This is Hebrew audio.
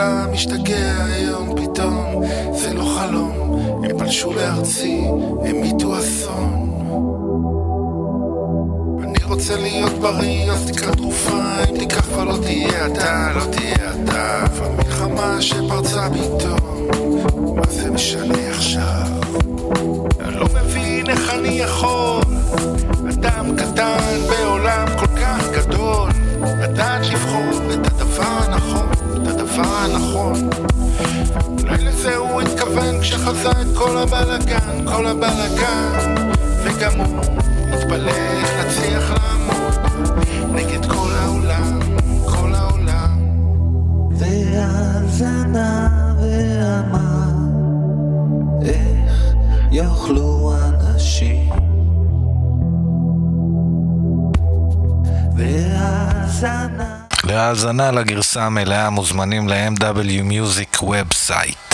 פעם משתגע היום פתאום, זה לא חלום, הם פלשו לארצי, הם מיתו אסון. אני רוצה להיות בריא, אז תקרא תרופה, אם תיקח כבר לא תהיה אתה, לא תהיה אתה. והמלחמה שפרצה פתאום, מה זה משנה עכשיו? אני לא מבין איך אני יכול, אדם קטן בעולם כל כך גדול, לדעת לבחור את הדבר הנכון, את הדבר הנכון. אולי לזה הוא התכוון כשחזה את כל הבלגן, כל הבלגן, וגם הוא התפלל להצליח לעמוד נגד כל העולם, כל העולם. ואז ענה ואמר, איך יאכלו אנשים? להאזנה לגרסה המלאה מוזמנים ל-MW Music Website.